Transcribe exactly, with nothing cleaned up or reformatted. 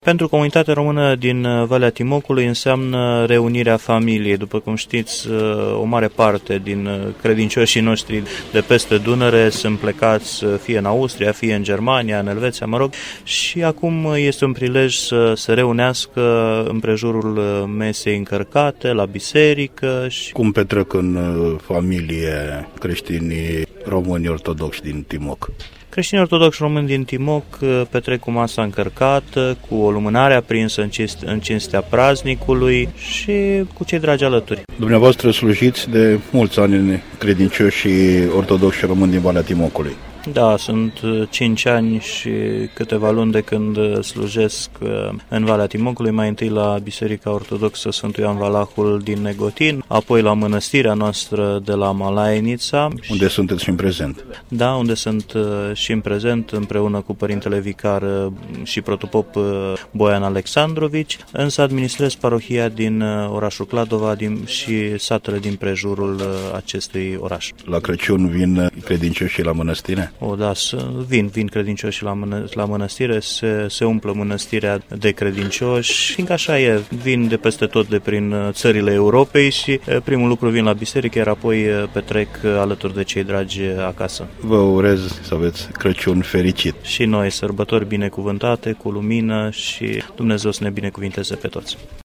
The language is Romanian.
Pentru comunitatea română din Valea Timocului înseamnă reunirea familiei. După cum știți, o mare parte din credincioșii noștri de peste Dunăre sunt plecați fie în Austria, fie în Germania, în Elveția, mă rog, și acum este un prilej să se reunească împrejurul mesei încărcate, la biserică. Și... Cum petrec în familie creștinii români ortodoxi din Timoc? Creștinii ortodoxi români din Timoc petrec cu masa încărcată, cu o lumânare aprinsă în, cinst- în cinstea praznicului și cu cei dragi alături. Dumneavoastră slujiți de mulți ani credincioși ortodoxi români din Valea Timocului. Da, sunt cinci ani și câteva luni de când slujesc în Valea Timocului, mai întâi la Biserica Ortodoxă Sfântul Ioan Valahul din Negotin, apoi la mănăstirea noastră de la Malainița. Unde sunteți și în prezent? Da, unde sunt și în prezent împreună cu Părintele Vicar și protopop Boian Alexandrovici, însă administrez parohia din orașul Cladova din, și satele din prejurul acestui oraș. La Crăciun vin credincioșii la mănăstire? O, da, vin, vin credincioși la, mână, la mănăstire, se, se umplă mănăstirea de credincioși, fiindcă așa e, vin de peste tot de prin țările Europei și primul lucru vin la biserică, iar apoi petrec alături de cei dragi acasă. Vă urez să aveți Crăciun fericit. Și noi, sărbători binecuvântate, cu lumină și Dumnezeu să ne binecuvinteze pe toți.